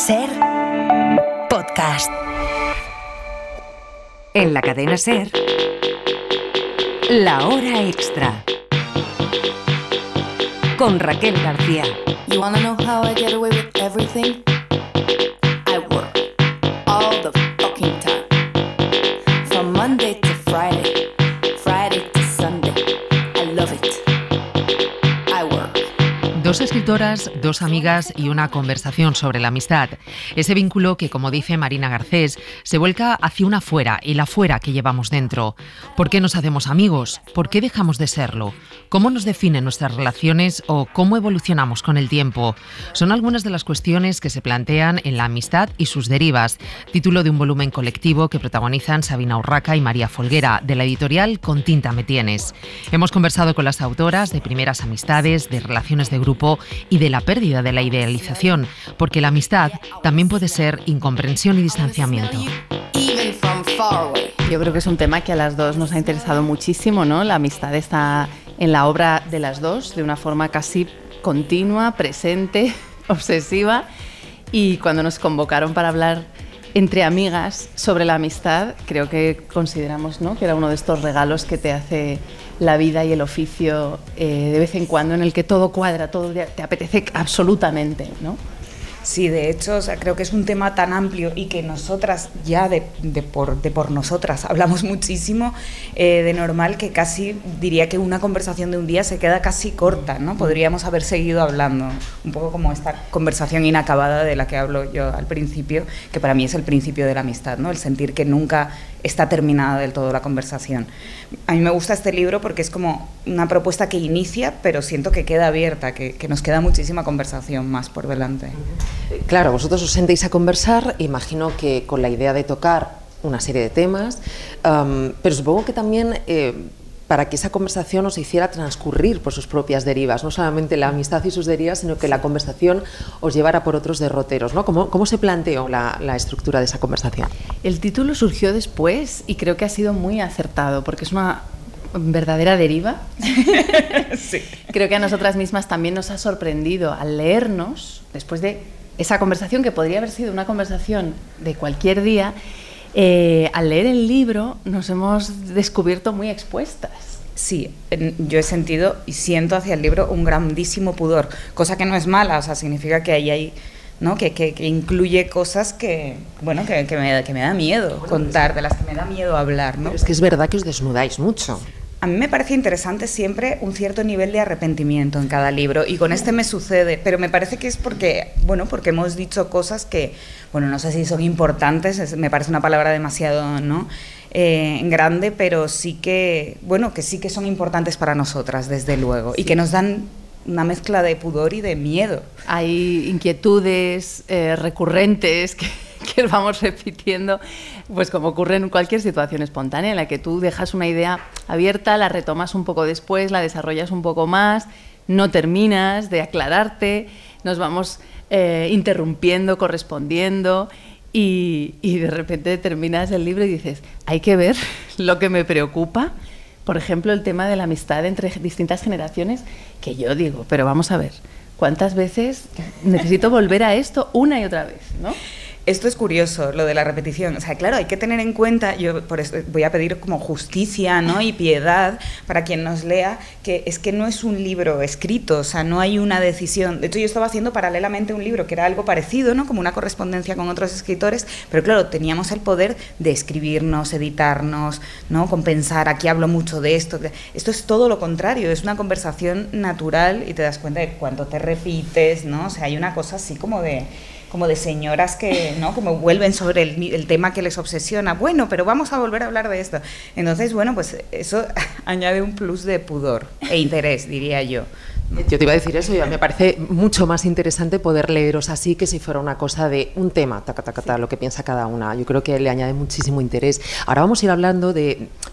Ser Podcast. En la cadena Ser, La Hora Extra. Con Raquel García. You wanna know how I get away with everything? I work all the fucking time. From Monday to Friday, Friday to Sunday. I love it. I work. Dos escritoras, dos amigas y una conversación sobre la amistad. Ese vínculo que, como dice Marina Garcés, se vuelca hacia una fuera y la fuera que llevamos dentro. ¿Por qué nos hacemos amigos? ¿Por qué dejamos de serlo? ¿Cómo nos definen nuestras relaciones o cómo evolucionamos con el tiempo? Son algunas de las cuestiones que se plantean en La amistad y sus derivas, título de un volumen colectivo que protagonizan Sabina Urraca y María Folguera, de la editorial Con tinta me tienes. Hemos conversado con las autoras de primeras amistades, de relaciones de grupo y de la pérdida de la idealización, porque la amistad también puede ser incomprensión y distanciamiento. Yo creo que es un tema que a las dos nos ha interesado muchísimo, ¿no? La amistad está en la obra de las dos de una forma casi continua, presente, obsesiva, y cuando nos convocaron para hablar entre amigas sobre la amistad, creo que consideramos, ¿no?, que era uno de estos regalos que te hace la vida y el oficio de vez en cuando, en el que todo cuadra, todo te apetece absolutamente, ¿no? Sí, de hecho, o sea, creo que es un tema tan amplio y que nosotras ya de por nosotras hablamos muchísimo, de normal que casi diría que una conversación de un día se queda casi corta, ¿no? Podríamos haber seguido hablando, un poco como esta conversación inacabada de la que hablo yo al principio, que para mí es el principio de la amistad, ¿no? El sentir que nunca está terminada del todo la conversación. A mí me gusta este libro porque es como una propuesta que inicia, pero siento que queda abierta, que nos queda muchísima conversación más por delante. Claro, vosotros os sentéis a conversar, imagino que con la idea de tocar una serie de temas, pero supongo que también para que esa conversación os hiciera transcurrir por sus propias derivas, no solamente la amistad y sus derivas, sino que la conversación os llevara por otros derroteros, ¿no? ¿Cómo se planteó la estructura de esa conversación? El título surgió después y creo que ha sido muy acertado, porque es una verdadera deriva. Sí. Creo que a nosotras mismas también nos ha sorprendido al leernos, después de esa conversación que podría haber sido una conversación de cualquier día, al leer el libro nos hemos descubierto muy expuestas. Sí, yo he sentido y siento hacia el libro un grandísimo pudor, cosa que no es mala, o sea, significa que ahí hay, ¿no?, que incluye cosas que, bueno, que me da miedo contar, de las que me da miedo hablar, ¿no? Pero es que es verdad que os desnudáis mucho. A mí me parece interesante siempre un cierto nivel de arrepentimiento en cada libro, y con este me sucede, pero me parece que es porque hemos dicho cosas que, bueno, no sé si son importantes, me parece una palabra demasiado, ¿no?, grande, pero sí que, bueno, que sí que son importantes para nosotras, desde luego, sí, y que nos dan una mezcla de pudor y de miedo. Hay inquietudes recurrentes que vamos repitiendo, pues como ocurre en cualquier situación espontánea en la que tú dejas una idea abierta, la retomas un poco después, la desarrollas un poco más, no terminas de aclararte, nos vamos interrumpiendo, correspondiendo, y de repente terminas el libro y dices, hay que ver lo que me preocupa. Por ejemplo, el tema de la amistad entre distintas generaciones, que yo digo, pero vamos a ver, ¿cuántas veces necesito volver a esto una y otra vez, ¿no? Esto es curioso, lo de la repetición. O sea, claro, hay que tener en cuenta, yo por eso voy a pedir como justicia, ¿no?, y piedad para quien nos lea, que es que no es un libro escrito, o sea, no hay una decisión. De hecho, yo estaba haciendo paralelamente un libro que era algo parecido, ¿no?, como una correspondencia con otros escritores, pero claro, teníamos el poder de escribirnos, editarnos, ¿no?, compensar, aquí hablo mucho de esto. Esto es todo lo contrario, es una conversación natural y te das cuenta de cuánto te repites, ¿no? O sea, hay una cosa así como de señoras que, ¿no?, como vuelven sobre el tema que les obsesiona. Bueno, pero vamos a volver a hablar de esto. Entonces, bueno, pues eso añade un plus de pudor e interés, diría yo. Yo te iba a decir eso, me parece mucho más interesante poder leeros así que si fuera una cosa de un tema, lo que piensa cada una. Yo creo que le añade muchísimo interés. Ahora vamos a ir hablando de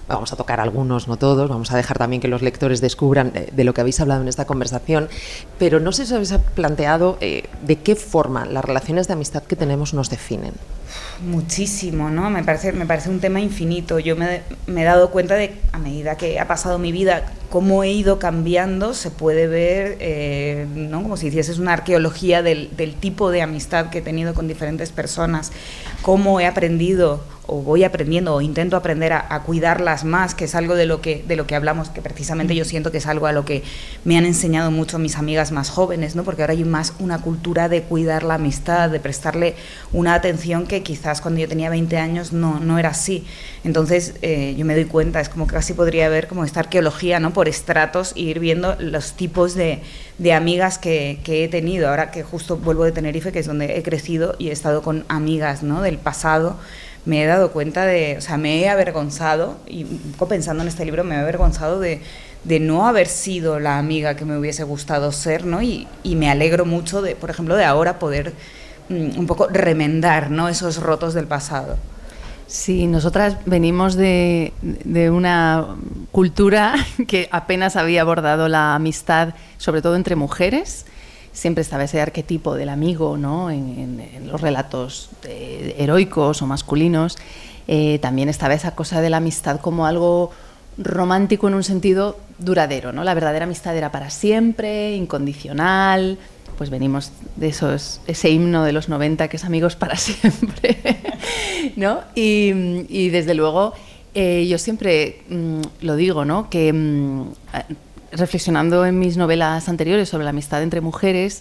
vamos a tocar algunos, no todos, vamos a dejar también que los lectores descubran de lo que habéis hablado en esta conversación, pero no sé si os habéis planteado de qué forma las relaciones de amistad que tenemos nos definen. Muchísimo, ¿no? Me parece un tema infinito. Yo me he dado cuenta de, a medida que ha pasado mi vida, cómo he ido cambiando. Se puede ver, ¿no? Como si hicieses una arqueología del tipo de amistad que he tenido con diferentes personas, cómo he aprendido o voy aprendiendo o intento aprender a cuidarlas más, que es algo de lo que hablamos, que precisamente yo siento que es algo a lo que me han enseñado mucho mis amigas más jóvenes, ¿no? Porque ahora hay más una cultura de cuidar la amistad, de prestarle una atención que quizás cuando yo tenía 20 años no era así. Entonces yo me doy cuenta, es como que casi podría haber como esta arqueología, ¿no? Por estratos, e ir viendo los tipos de amigas que he tenido. Ahora que justo vuelvo de Tenerife, que es donde he crecido y he estado con amigas, ¿no? Del pasado, me he dado cuenta o sea, me he avergonzado, y un poco pensando en este libro, me he avergonzado de no haber sido la amiga que me hubiese gustado ser, ¿no? Y me alegro mucho, por ejemplo, de ahora poder un poco remendar, ¿no? Esos rotos del pasado. Sí, nosotras venimos de una cultura que apenas había abordado la amistad, sobre todo entre mujeres. Siempre estaba ese arquetipo del amigo, ¿no? En los relatos heroicos o masculinos. También estaba esa cosa de la amistad como algo romántico en un sentido duradero, ¿no? La verdadera amistad era para siempre, incondicional. Pues venimos de ese himno de los 90 que es amigos para siempre, ¿no? Y desde luego yo siempre lo digo, ¿no? Que reflexionando en mis novelas anteriores sobre la amistad entre mujeres,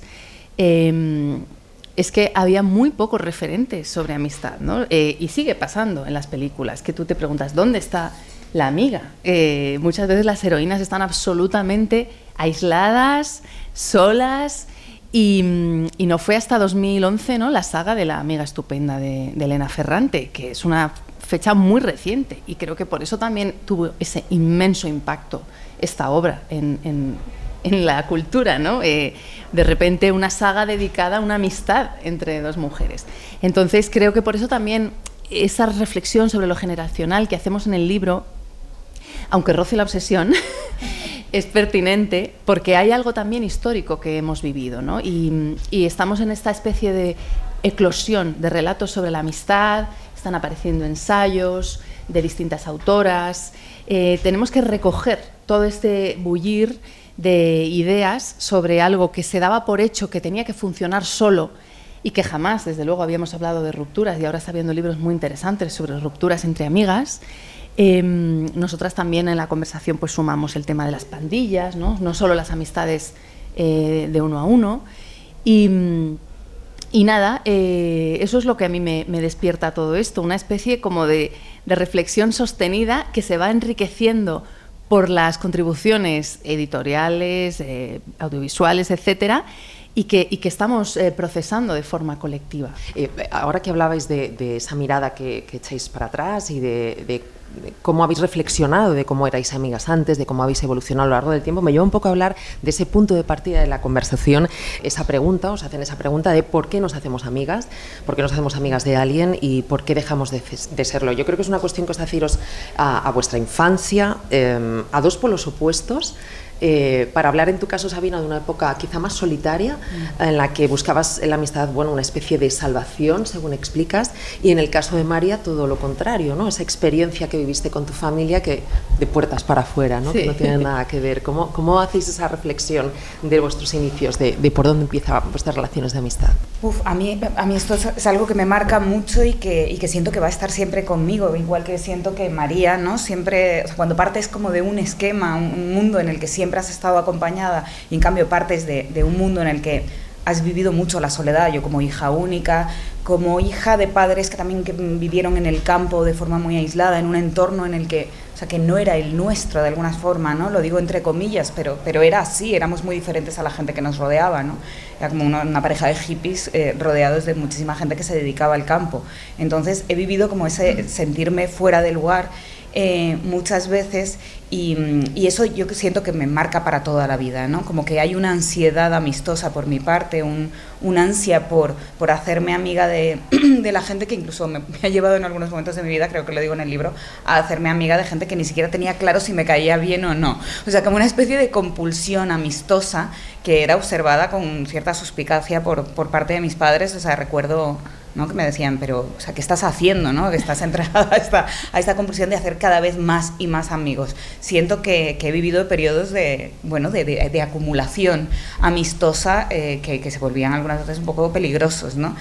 es que había muy pocos referentes sobre amistad, ¿no? Y sigue pasando en las películas, que tú te preguntas, ¿dónde está la amiga? Muchas veces las heroínas están absolutamente aisladas, solas, y no fue hasta 2011, ¿no? La saga de La amiga estupenda de Elena Ferrante, que es una fecha muy reciente, y creo que por eso también tuvo ese inmenso impacto esta obra en la cultura, ¿no? De repente una saga dedicada a una amistad entre dos mujeres. Entonces creo que por eso también esa reflexión sobre lo generacional que hacemos en el libro, aunque roce la obsesión, es pertinente porque hay algo también histórico que hemos vivido, ¿no? Y estamos en esta especie de eclosión de relatos sobre la amistad, están apareciendo ensayos de distintas autoras, tenemos que recoger todo este bullir de ideas sobre algo que se daba por hecho que tenía que funcionar solo y que jamás, desde luego, habíamos hablado de rupturas, y ahora está habiendo libros muy interesantes sobre rupturas entre amigas. Nosotras también en la conversación pues sumamos el tema de las pandillas, no solo las amistades de uno a uno, y nada, eso es lo que a mí me despierta todo esto, una especie como de reflexión sostenida que se va enriqueciendo por las contribuciones editoriales, audiovisuales, etcétera, y que estamos procesando de forma colectiva. Ahora que hablabais de esa mirada que echáis para atrás y de cómo habéis reflexionado, de cómo erais amigas antes, de cómo habéis evolucionado a lo largo del tiempo, me lleva un poco a hablar de ese punto de partida de la conversación, esa pregunta, os hacen esa pregunta de por qué nos hacemos amigas, por qué nos hacemos amigas de alguien y por qué dejamos de serlo. Yo creo que es una cuestión que os hace iros a vuestra infancia, a dos polos opuestos. Para hablar en tu caso, Sabina, de una época quizá más solitaria, en la que buscabas en la amistad, bueno, una especie de salvación, según explicas, y en el caso de María todo lo contrario, ¿no? Esa experiencia que viviste con tu familia que de puertas para afuera, ¿no? Sí. Que no tiene nada que ver. ¿Cómo hacéis esa reflexión de vuestros inicios, de por dónde empiezan vuestras relaciones de amistad? A mí esto es algo que me marca mucho y que siento que va a estar siempre conmigo, igual que siento que María, ¿no? Siempre, o sea, cuando partes como de un esquema, un mundo en el que siempre has estado acompañada, y en cambio partes de un mundo en el que has vivido mucho la soledad, yo como hija única, como hija de padres que también vivieron en el campo de forma muy aislada, en un entorno en el que, o sea, que no era el nuestro de alguna forma, ¿no? Lo digo entre comillas, pero era así, éramos muy diferentes a la gente que nos rodeaba, ¿no? Era como una pareja de hippies rodeados de muchísima gente que se dedicaba al campo. Entonces he vivido como ese sentirme fuera de lugar. muchas veces, y eso yo siento que me marca para toda la vida, ¿no? Como que hay una ansiedad amistosa por mi parte, una ansia por hacerme amiga de la gente que incluso me ha llevado en algunos momentos de mi vida, creo que lo digo en el libro, a hacerme amiga de gente que ni siquiera tenía claro si me caía bien o no. O sea, como una especie de compulsión amistosa que era observada con cierta suspicacia por parte de mis padres. O sea, recuerdo, ¿no?, que me decían, pero, o sea, ¿qué estás haciendo, no? Que estás entregada a esta compulsión de hacer cada vez más y más amigos. Siento que he vivido periodos de acumulación amistosa que se volvían algunas veces un poco peligrosos, ¿no?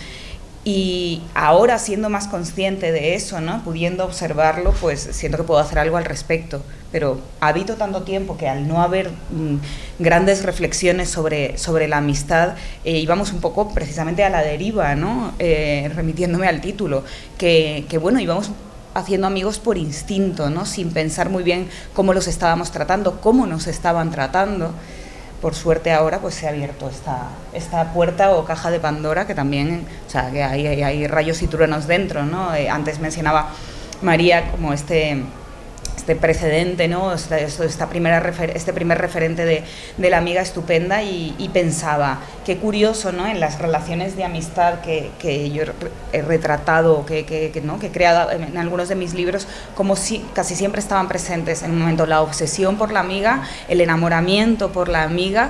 Y ahora, siendo más consciente de eso, ¿no?, pudiendo observarlo, pues siento que puedo hacer algo al respecto. Pero habito tanto tiempo que al no haber grandes reflexiones sobre la amistad, íbamos un poco precisamente a la deriva, ¿no? Remitiéndome al título, que bueno, íbamos haciendo amigos por instinto, ¿no?, sin pensar muy bien cómo los estábamos tratando, cómo nos estaban tratando. Por suerte ahora pues se ha abierto esta puerta o caja de Pandora, que también, o sea, que hay rayos y truenos dentro, ¿no? Antes mencionaba María como este precedente, ¿no? Este primer referente de la amiga estupenda, y pensaba, qué curioso, ¿no?, en las relaciones de amistad que yo he retratado, que he creado en algunos de mis libros, como si casi siempre estaban presentes en un momento la obsesión por la amiga, el enamoramiento por la amiga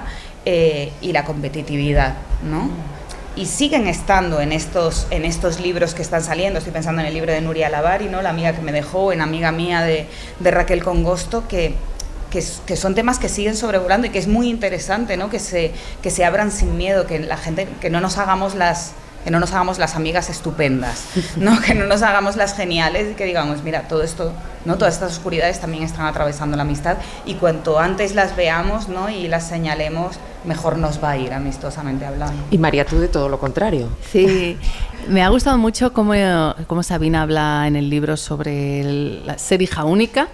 y la competitividad, ¿no? Y siguen estando en estos libros que están saliendo. Estoy pensando en el libro de Nuria Lavari, ¿no?, La amiga que me dejó, en Amiga mía de Raquel Congosto, que son temas que siguen sobrevolando y que es muy interesante, ¿no?, que se abran sin miedo, que la gente, que no nos hagamos las amigas estupendas, ¿no?, que no nos hagamos las geniales, y que digamos, mira, todo esto, ¿no?, todas estas oscuridades también están atravesando la amistad, y cuanto antes las veamos, ¿no?, y las señalemos, mejor nos va a ir, amistosamente hablando. Y María, tú de todo lo contrario. Sí, me ha gustado mucho cómo Sabina habla en el libro sobre ser hija única.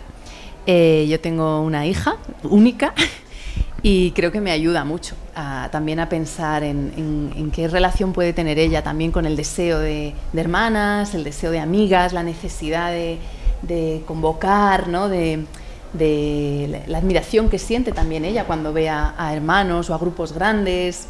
Yo tengo una hija única y creo que me ayuda mucho también a pensar en qué relación puede tener ella también con el deseo de hermanas, el deseo de amigas, la necesidad de convocar, ¿no?, de la admiración que siente también ella cuando ve a hermanos o a grupos grandes.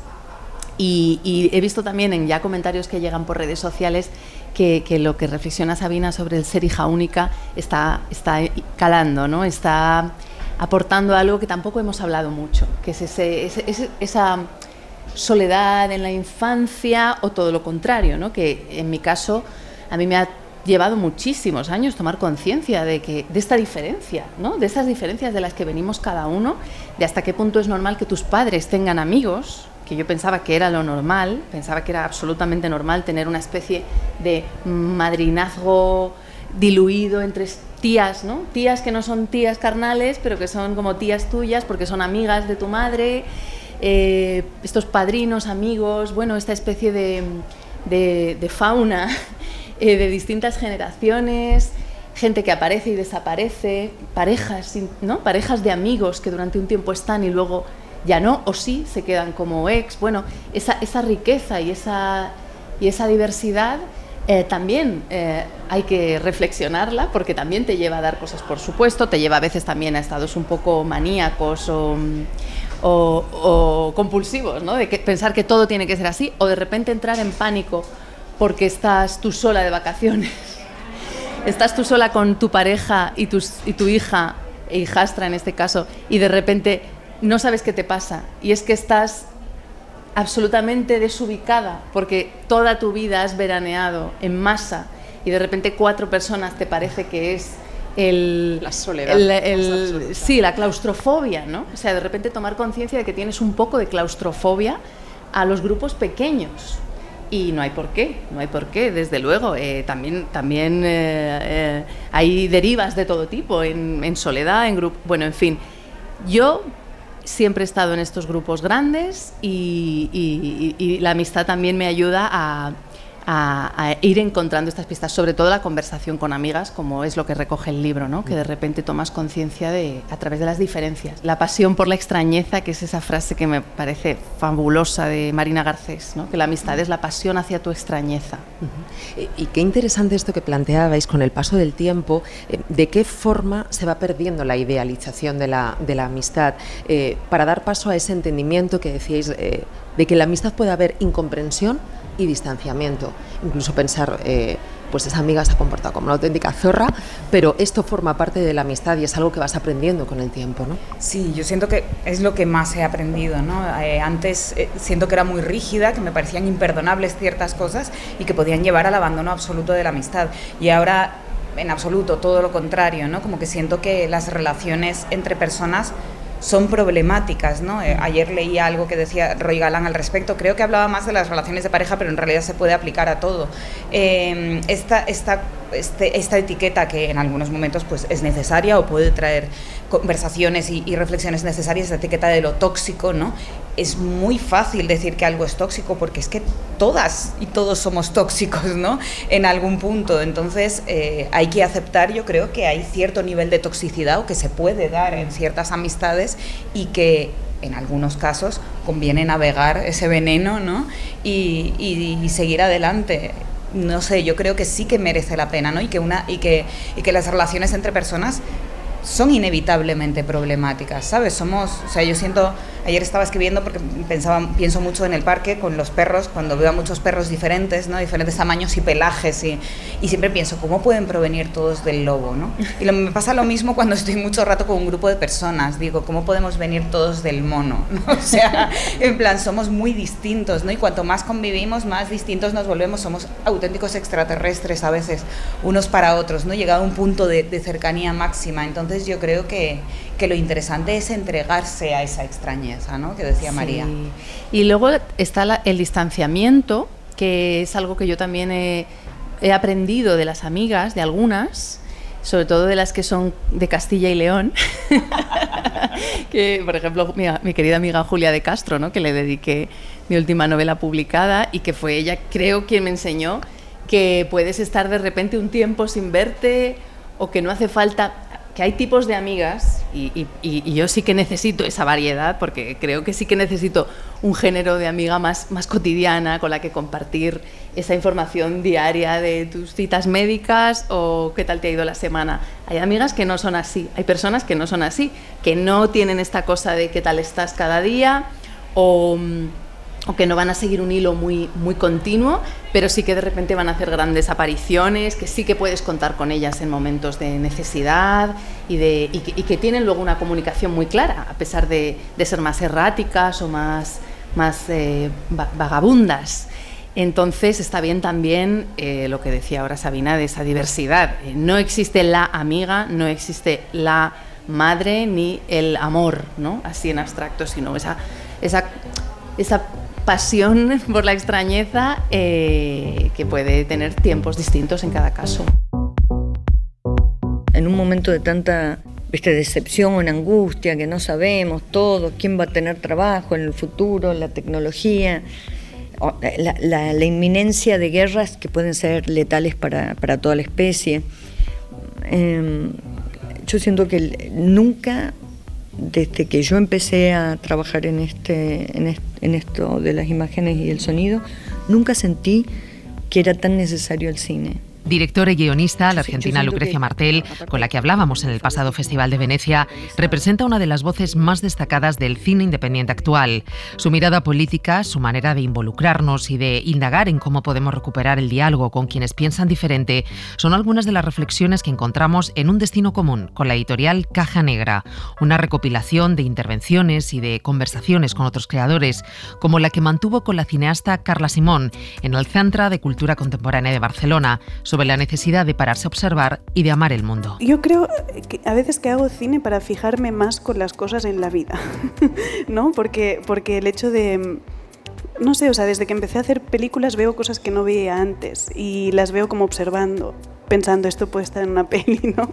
Y he visto también en ya comentarios que llegan por redes sociales que lo que reflexiona Sabina sobre el ser hija única está calando, ¿no?, está aportando algo que tampoco hemos hablado mucho, que es esa soledad en la infancia, o todo lo contrario, ¿no?, que en mi caso a mí me ha llevado muchísimos años tomar conciencia de esta diferencia, ¿no?, de estas diferencias de las que venimos cada uno, de hasta qué punto es normal que tus padres tengan amigos, que yo pensaba que era lo normal, pensaba que era absolutamente normal tener una especie de madrinazgo diluido entre tías, ¿no?, tías que no son tías carnales, pero que son como tías tuyas porque son amigas de tu madre, estos padrinos, amigos, bueno, esta especie de fauna de distintas generaciones, gente que aparece y desaparece, parejas, ¿no?, parejas de amigos que durante un tiempo están y luego ya no, o sí, se quedan como ex. Bueno, esa riqueza y esa diversidad también hay que reflexionarla, porque también te lleva a dar cosas, por supuesto, te lleva a veces también a estados un poco maníacos o compulsivos, ¿no?, de pensar que todo tiene que ser así, o de repente entrar en pánico porque estás tú sola de vacaciones, estás tú sola con tu pareja y tu hija, e hijastra en este caso, y de repente no sabes qué te pasa, y es que estás absolutamente desubicada porque toda tu vida has veraneado en masa, y de repente 4 personas te parece que es la soledad, sí, la claustrofobia, ¿no? O sea, de repente tomar conciencia de que tienes un poco de claustrofobia a los grupos pequeños. Y no hay por qué, desde luego. También hay derivas de todo tipo, en soledad, en grupo. Bueno, en fin, yo siempre he estado en estos grupos grandes y la amistad también me ayuda a a ir encontrando estas pistas, sobre todo la conversación con amigas, como es lo que recoge el libro, ¿no? Que de repente tomas conciencia a través de las diferencias. La pasión por la extrañeza, que es esa frase que me parece fabulosa de Marina Garcés, ¿no? Que la amistad es la pasión hacia tu extrañeza. Y qué interesante esto que planteabais con el paso del tiempo, de qué forma se va perdiendo la idealización de la amistad, para dar paso a ese entendimiento que decíais, de que en la amistad puede haber incomprensión y distanciamiento. Incluso pensar, pues esa amiga se ha comportado como una auténtica zorra, pero esto forma parte de la amistad y es algo que vas aprendiendo con el tiempo, ¿no? Sí, yo siento que es lo que más he aprendido, ¿no? Antes siento que era muy rígida, que me parecían imperdonables ciertas cosas y que podían llevar al abandono absoluto de la amistad. Y ahora, en absoluto, todo lo contrario, ¿no? Como que siento que las relaciones entre personas son problemáticas, ¿no? Ayer leí algo que decía Roy Galán al respecto, creo que hablaba más de las relaciones de pareja, pero en realidad se puede aplicar a todo. Esta etiqueta, que en algunos momentos pues, es necesaria o puede traer conversaciones y reflexiones necesarias, esta etiqueta de lo tóxico, ¿no? Es muy fácil decir que algo es tóxico porque es que todas y todos somos tóxicos, ¿no? En algún punto. Entonces hay que aceptar, yo creo, que hay cierto nivel de toxicidad o que se puede dar en ciertas amistades y que en algunos casos conviene navegar ese veneno, ¿no? Y seguir adelante. No sé, yo creo que sí que merece la pena, ¿no? Y que las relaciones entre personas son inevitablemente problemáticas, ¿sabes? Yo siento, ayer estaba escribiendo porque pienso mucho en el parque con los perros, cuando veo a muchos perros diferentes, ¿no? Diferentes tamaños y pelajes, y siempre pienso, ¿cómo pueden provenir todos del lobo, ¿no? Y me pasa lo mismo cuando estoy mucho rato con un grupo de personas, digo, ¿cómo podemos venir todos del mono, ¿no? O sea, en plan, somos muy distintos, ¿no? Y cuanto más convivimos, más distintos nos volvemos, somos auténticos extraterrestres a veces, unos para otros, ¿no? Llegado a un punto de cercanía máxima. Entonces yo creo que lo interesante es entregarse a esa extrañeza, ¿no? Que decía María. Sí. Y luego está el distanciamiento, que es algo que yo también he aprendido de las amigas, de algunas, sobre todo de las que son de Castilla y León, que por ejemplo mi querida amiga Julia de Castro, ¿no? Que le dediqué mi última novela publicada y que fue ella, creo, quien me enseñó que puedes estar de repente un tiempo sin verte o que no hace falta, que hay tipos de amigas y yo sí que necesito esa variedad, porque creo que sí que necesito un género de amiga más cotidiana, con la que compartir esa información diaria de tus citas médicas o qué tal te ha ido la semana. Hay amigas que no son así, hay personas que no son así, que no tienen esta cosa de qué tal estás cada día o que no van a seguir un hilo muy continuo, pero sí que de repente van a hacer grandes apariciones, que sí que puedes contar con ellas en momentos de necesidad y que tienen luego una comunicación muy clara, a pesar de ser más erráticas o más vagabundas. Entonces está bien también lo que decía ahora Sabina, de esa diversidad. No existe la amiga, no existe la madre ni el amor, ¿no? Así en abstracto, sino esa pasión por la extrañeza que puede tener tiempos distintos en cada caso. En un momento de tanta decepción, angustia, que no sabemos todos quién va a tener trabajo en el futuro, la tecnología, la inminencia de guerras que pueden ser letales para toda la especie. Yo siento que nunca, desde que yo empecé a trabajar en esto de las imágenes y el sonido, nunca sentí que era tan necesario el cine. Directora y guionista, la argentina Lucrecia Martel, con la que hablábamos en el pasado Festival de Venecia, representa una de las voces más destacadas del cine independiente actual. Su mirada política, su manera de involucrarnos y de indagar en cómo podemos recuperar el diálogo con quienes piensan diferente, son algunas de las reflexiones que encontramos en Un destino común, con la editorial Caja Negra, una recopilación de intervenciones y de conversaciones con otros creadores, como la que mantuvo con la cineasta Carla Simón en el Centre de Cultura Contemporánea de Barcelona, sobre la necesidad de pararse a observar y de amar el mundo. Yo creo que a veces que hago cine para fijarme más con las cosas en la vida, ¿no? Porque el hecho de, no sé, o sea, desde que empecé a hacer películas veo cosas que no veía antes y las veo como observando, pensando, esto puede estar en una peli, ¿no?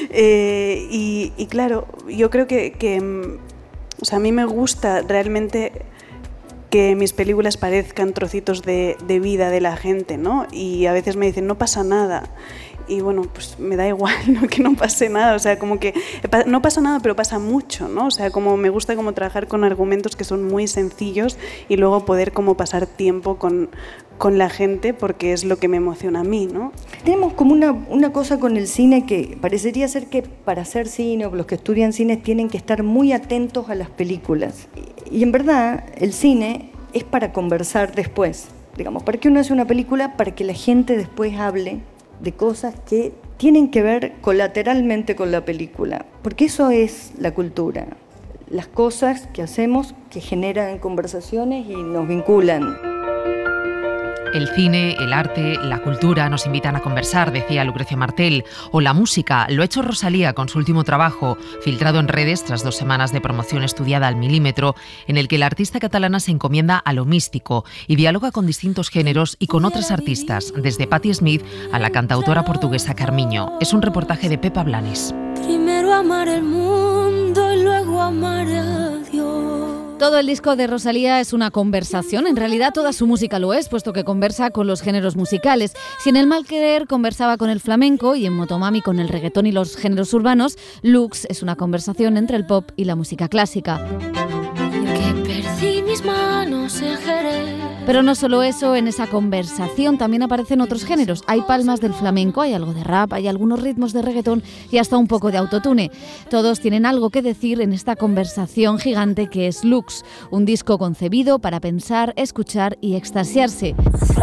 Y claro, yo creo que o sea, a mí me gusta realmente que mis películas parezcan trocitos de vida de la gente, ¿no? Y a veces me dicen, no pasa nada. Y bueno, pues me da igual, ¿no? Que no pase nada, o sea, como que no pasa nada, pero pasa mucho, ¿no? O sea, como me gusta como trabajar con argumentos que son muy sencillos y luego poder como pasar tiempo con la gente, porque es lo que me emociona a mí, ¿no? Tenemos como una cosa con el cine que parecería ser que para hacer cine o los que estudian cine tienen que estar muy atentos a las películas. Y en verdad el cine es para conversar después, digamos, ¿para qué uno hace una película? Para que la gente después hable de cosas que tienen que ver colateralmente con la película, porque eso es la cultura, las cosas que hacemos que generan conversaciones y nos vinculan. El cine, el arte, la cultura nos invitan a conversar, decía Lucrecia Martel, o la música. Lo ha hecho Rosalía con su último trabajo, filtrado en redes tras 2 semanas de promoción estudiada al milímetro, en el que la artista catalana se encomienda a lo místico y dialoga con distintos géneros y con otras artistas, desde Patti Smith a la cantautora portuguesa Carmiño. Es un reportaje de Pepa Blanes. Primero amar el mundo y luego amar a Dios. Todo el disco de Rosalía es una conversación, en realidad toda su música lo es, puesto que conversa con los géneros musicales. Si en El mal querer conversaba con el flamenco y en Motomami con el reggaetón y los géneros urbanos, Lux es una conversación entre el pop y la música clásica. Que perdí mis manos en Jerez. Pero no solo eso, en esa conversación también aparecen otros géneros. Hay palmas del flamenco, hay algo de rap, hay algunos ritmos de reggaetón y hasta un poco de autotune. Todos tienen algo que decir en esta conversación gigante que es Lux, un disco concebido para pensar, escuchar y extasiarse.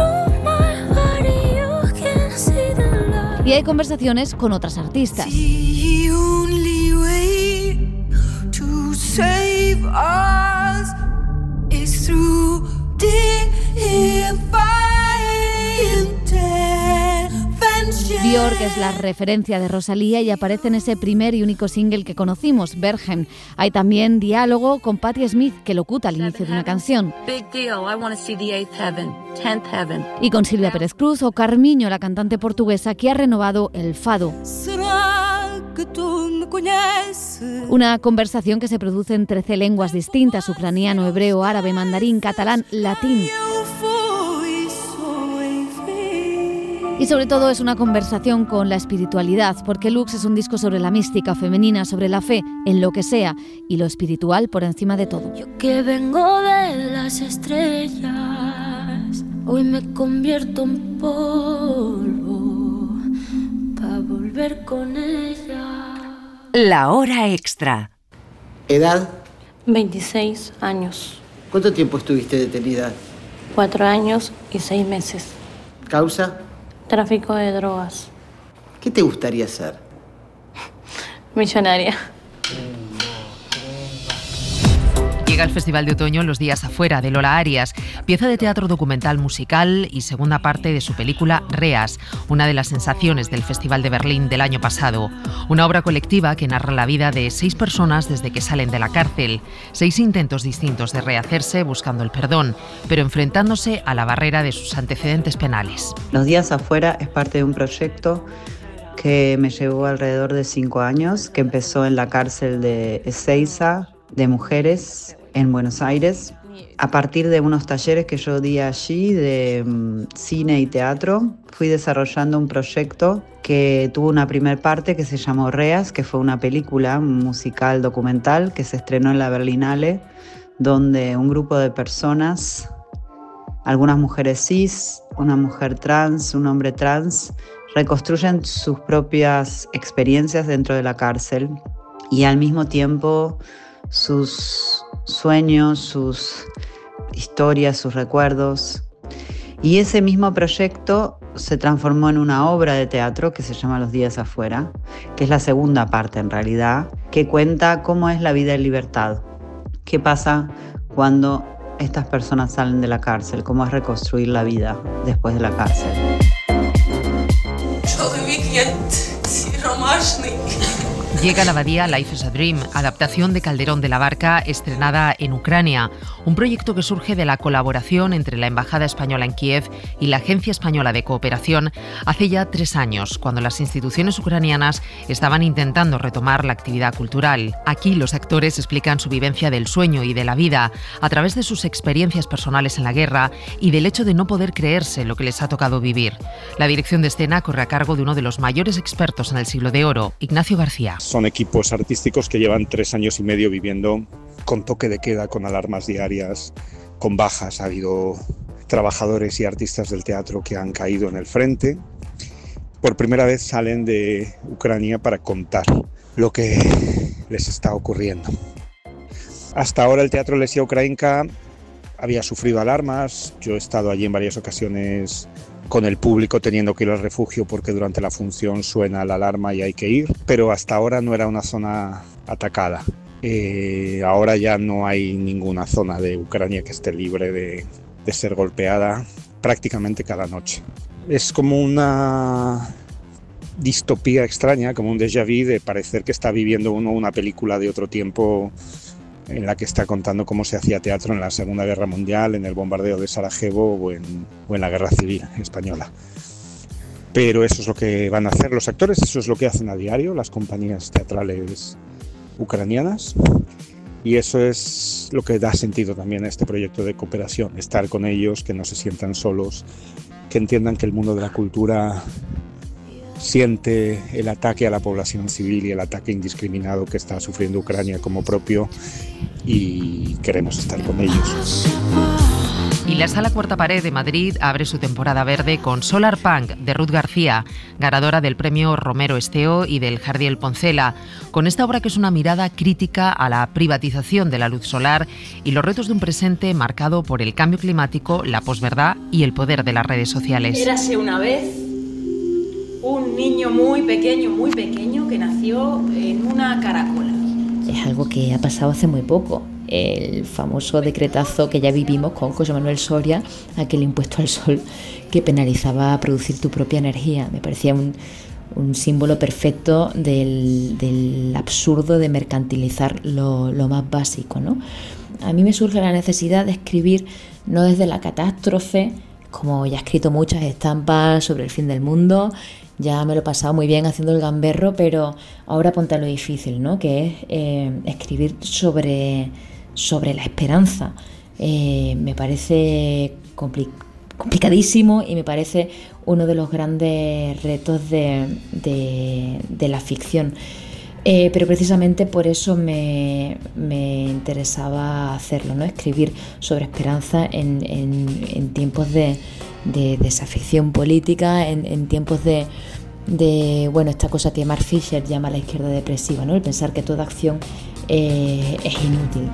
Y hay conversaciones con otras artistas. Björk es la referencia de Rosalía y aparece en ese primer y único single que conocimos, Bergen. Hay también diálogo con Patti Smith, que locuta al inicio de una canción. Y con Silvia Pérez Cruz o Carmiño, la cantante portuguesa que ha renovado el fado. Una conversación que se produce en 13 lenguas distintas: ucraniano, hebreo, árabe, mandarín, catalán, latín. Y sobre todo es una conversación con la espiritualidad, porque Lux es un disco sobre la mística femenina, sobre la fe en lo que sea y lo espiritual por encima de todo. Yo que vengo de las estrellas, hoy me convierto en polvo para volver con ella. La hora extra. ¿Edad? 26 años. ¿Cuánto tiempo estuviste detenida? 4 años y 6 meses. ¿Causa? Tráfico de drogas. ¿Qué te gustaría ser? Millonaria. Llega el Festival de Otoño Los días afuera, de Lola Arias, pieza de teatro documental musical y segunda parte de su película Reas, una de las sensaciones del Festival de Berlín del año pasado. Una obra colectiva que narra la vida de 6 personas desde que salen de la cárcel. 6 intentos distintos de rehacerse buscando el perdón, pero enfrentándose a la barrera de sus antecedentes penales. Los días afuera es parte de un proyecto que me llevó alrededor de 5 años, que empezó en la cárcel de Ezeiza, de mujeres en Buenos Aires, a partir de unos talleres que yo di allí de cine y teatro. Fui desarrollando un proyecto que tuvo una primer parte que se llamó Reas, que fue una película musical documental que se estrenó en la Berlinale, donde un grupo de personas, algunas mujeres cis, una mujer trans, un hombre trans, reconstruyen sus propias experiencias dentro de la cárcel y al mismo tiempo sus sueños, sus historias, sus recuerdos. Y ese mismo proyecto se transformó en una obra de teatro que se llama Los días afuera, que es la segunda parte en realidad, que cuenta cómo es la vida en libertad, qué pasa cuando estas personas salen de la cárcel, cómo es reconstruir la vida después de la cárcel. Llega a la abadía Life is a Dream, adaptación de Calderón de la Barca, estrenada en Ucrania. Un proyecto que surge de la colaboración entre la Embajada Española en Kiev y la Agencia Española de Cooperación hace ya 3 años, cuando las instituciones ucranianas estaban intentando retomar la actividad cultural. Aquí los actores explican su vivencia del sueño y de la vida a través de sus experiencias personales en la guerra y del hecho de no poder creerse lo que les ha tocado vivir. La dirección de escena corre a cargo de uno de los mayores expertos en el siglo de oro, Ignacio García. Son equipos artísticos que llevan 3 años y medio viviendo con toque de queda, con alarmas diarias, con bajas. Ha habido trabajadores y artistas del teatro que han caído en el frente. Por primera vez salen de Ucrania para contar lo que les está ocurriendo. Hasta ahora el Teatro Lesia Ukrainka había sufrido alarmas. Yo he estado allí en varias ocasiones con el público teniendo que ir al refugio porque durante la función suena la alarma y hay que ir, pero hasta ahora no era una zona atacada. Ahora ya no hay ninguna zona de Ucrania que esté libre de ser golpeada prácticamente cada noche. Es como una distopía extraña, como un déjà vu de parecer que está viviendo uno una película de otro tiempo en la que está contando cómo se hacía teatro en la Segunda Guerra Mundial, en el bombardeo de Sarajevo o en la Guerra Civil Española. Pero eso es lo que van a hacer los actores, eso es lo que hacen a diario las compañías teatrales ucranianas, y eso es lo que da sentido también a este proyecto de cooperación, estar con ellos, que no se sientan solos, que entiendan que el mundo de la cultura siente el ataque a la población civil y el ataque indiscriminado que está sufriendo Ucrania como propio, y queremos estar con ellos. Y la Sala Cuarta Pared de Madrid abre su temporada verde con Solar Punk de Ruth García, ganadora del premio Romero Esteo y del Jardiel Poncela, con esta obra que es una mirada crítica a la privatización de la luz solar y los retos de un presente marcado por el cambio climático, la posverdad y el poder de las redes sociales. Érase una vez un niño muy pequeño que nació en una caracola. Es algo que ha pasado hace muy poco. El famoso decretazo que ya vivimos con José Manuel Soria, aquel impuesto al sol que penalizaba producir tu propia energía. Me parecía un símbolo perfecto del absurdo de mercantilizar lo más básico, ¿no? A mí me surge la necesidad de escribir no desde la catástrofe, como ya he escrito muchas estampas sobre el fin del mundo. Ya me lo he pasado muy bien haciendo el gamberro, pero ahora ponte a lo difícil, ¿no? Que es escribir sobre la esperanza. Me parece complicadísimo y me parece uno de los grandes retos de la ficción. Pero precisamente por eso me interesaba hacerlo, ¿no? Escribir sobre esperanza en tiempos de desafección política, en tiempos de esta cosa que Mark Fisher llama la izquierda depresiva, ¿no? El pensar que toda acción es inútil.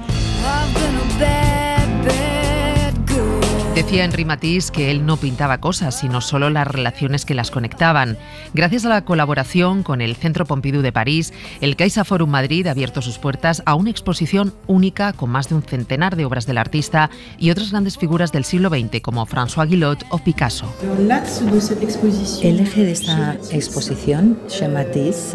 Decía Henri Matisse que él no pintaba cosas, sino solo las relaciones que las conectaban. Gracias a la colaboración con el Centro Pompidou de París, el Caixa Forum Madrid ha abierto sus puertas a una exposición única con más de un centenar de obras del artista y otras grandes figuras del siglo XX como François Guillot o Picasso. El eje de esta exposición, Chez Matisse,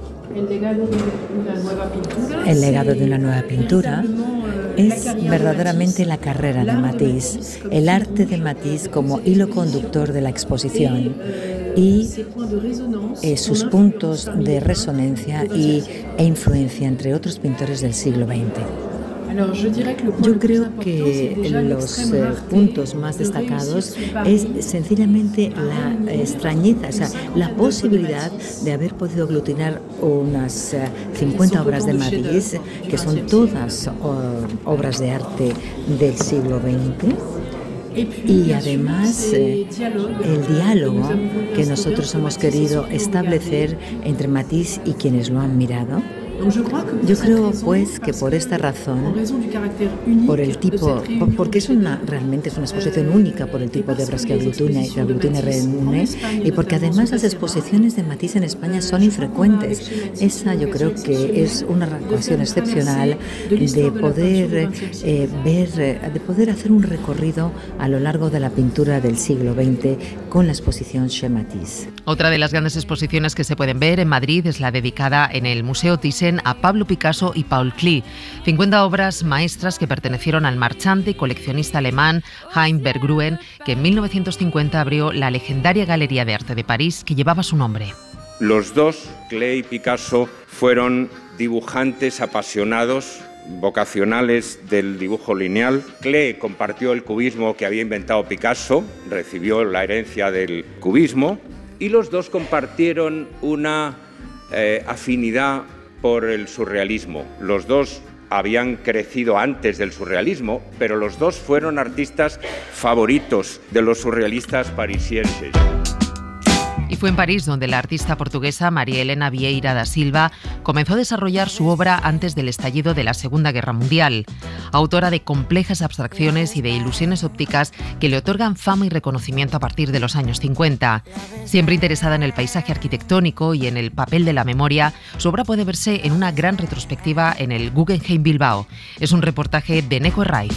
el legado de una nueva pintura, es verdaderamente la carrera de Matisse, el arte de Matisse como hilo conductor de la exposición y sus puntos de resonancia e influencia entre otros pintores del siglo XX. Yo creo que los puntos más destacados es sencillamente la extrañeza, o sea, la posibilidad de haber podido aglutinar unas 50 obras de Matisse, que son todas obras de arte del siglo XX. Y además el diálogo que nosotros hemos querido establecer entre Matisse y quienes lo han mirado. Yo creo, pues, que por esta razón, por el tipo, porque realmente es una exposición única por el tipo de obras que aglutina y reúne, y porque además las exposiciones de Matisse en España son infrecuentes. Esa yo creo que es una ocasión excepcional de poder de poder hacer un recorrido a lo largo de la pintura del siglo XX con la exposición Chez Matisse. Otra de las grandes exposiciones que se pueden ver en Madrid es la dedicada en el Museo Thyssen a Pablo Picasso y Paul Klee, 50 obras maestras que pertenecieron al marchante y coleccionista alemán Hein Vergruen, que en 1950 abrió la legendaria Galería de Arte de París que llevaba su nombre. Los dos, Klee y Picasso, fueron dibujantes apasionados, vocacionales del dibujo lineal. Klee compartió el cubismo que había inventado Picasso, recibió la herencia del cubismo, y los dos compartieron una afinidad por el surrealismo. Los dos habían crecido antes del surrealismo, pero los dos fueron artistas favoritos de los surrealistas parisienses. Y fue en París donde la artista portuguesa María Helena Vieira da Silva comenzó a desarrollar su obra antes del estallido de la Segunda Guerra Mundial. Autora de complejas abstracciones y de ilusiones ópticas que le otorgan fama y reconocimiento a partir de los años 50. Siempre interesada en el paisaje arquitectónico y en el papel de la memoria, su obra puede verse en una gran retrospectiva en el Guggenheim Bilbao. Es un reportaje de Neko Herraiz.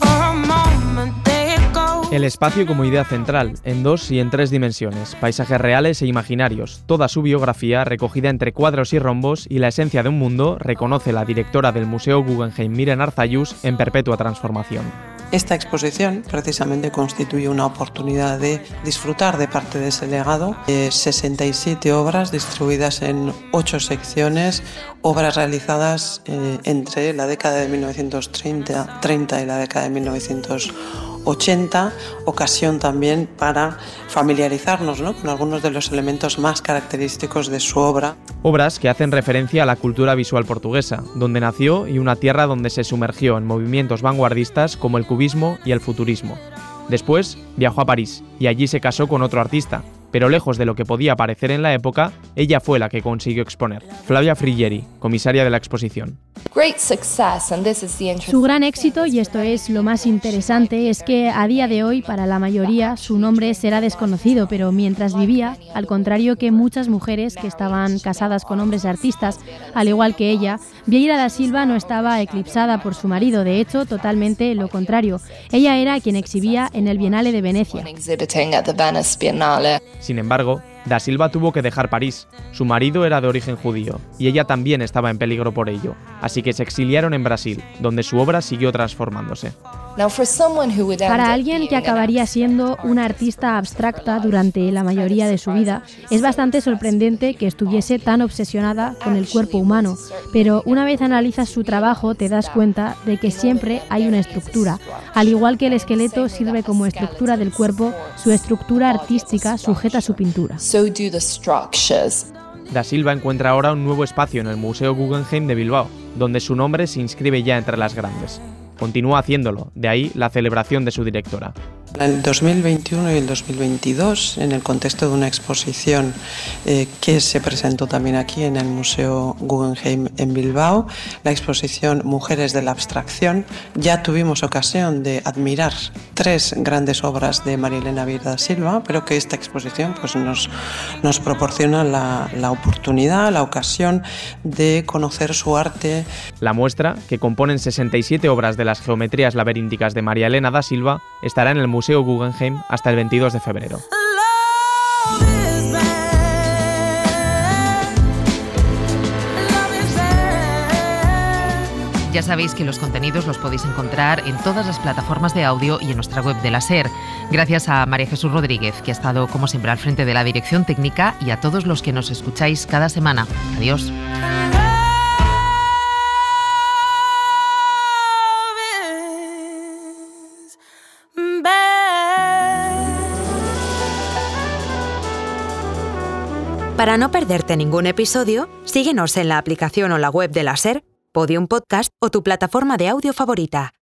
El espacio como idea central, en 2 y en 3 dimensiones, paisajes reales e imaginarios, toda su biografía recogida entre cuadros y rombos y la esencia de un mundo, reconoce la directora del Museo Guggenheim Miren Arzayus, en perpetua transformación. Esta exposición precisamente constituye una oportunidad de disfrutar de parte de ese legado. 67 obras distribuidas en 8 secciones, obras realizadas entre la década de 1930 y la década de 1980, ocasión también para familiarizarnos, ¿no?, con algunos de los elementos más característicos de su obra. Obras que hacen referencia a la cultura visual portuguesa, donde nació y una tierra donde se sumergió en movimientos vanguardistas como el cubismo y el futurismo. Después viajó a París y allí se casó con otro artista, pero lejos de lo que podía parecer en la época, ella fue la que consiguió exponer. Flavia Frigieri, comisaria de la exposición. Su gran éxito, y esto es lo más interesante, es que a día de hoy para la mayoría su nombre será desconocido, pero mientras vivía, al contrario que muchas mujeres que estaban casadas con hombres artistas, al igual que ella, Vieira da Silva no estaba eclipsada por su marido, de hecho totalmente lo contrario. Ella era quien exhibía en el Bienale de Venecia. Sin embargo, da Silva tuvo que dejar París. Su marido era de origen judío y ella también estaba en peligro por ello, así que se exiliaron en Brasil, donde su obra siguió transformándose. Para alguien que acabaría siendo una artista abstracta durante la mayoría de su vida, es bastante sorprendente que estuviese tan obsesionada con el cuerpo humano, pero una vez analizas su trabajo te das cuenta de que siempre hay una estructura. Al igual que el esqueleto sirve como estructura del cuerpo, su estructura artística sujeta su pintura. Da Silva encuentra ahora un nuevo espacio en el Museo Guggenheim de Bilbao, donde su nombre se inscribe ya entre las grandes. Continúa haciéndolo, de ahí la celebración de su directora. En el 2021 y el 2022, en el contexto de una exposición que se presentó también aquí en el Museo Guggenheim en Bilbao, la exposición Mujeres de la Abstracción, ya tuvimos ocasión de admirar 3 grandes obras de María Helena Vieira da Silva, pero que esta exposición pues, nos proporciona la oportunidad, la ocasión de conocer su arte. La muestra, que componen 67 obras de las geometrías laberínticas de María Helena da Silva, estará en el Museo Guggenheim hasta el 22 de febrero. Ya sabéis que los contenidos los podéis encontrar en todas las plataformas de audio y en nuestra web de la SER. Gracias a María Jesús Rodríguez, que ha estado como siempre al frente de la dirección técnica, y a todos los que nos escucháis cada semana. Adiós. Para no perderte ningún episodio, síguenos en la aplicación o la web de la SER, Podium Podcast o tu plataforma de audio favorita.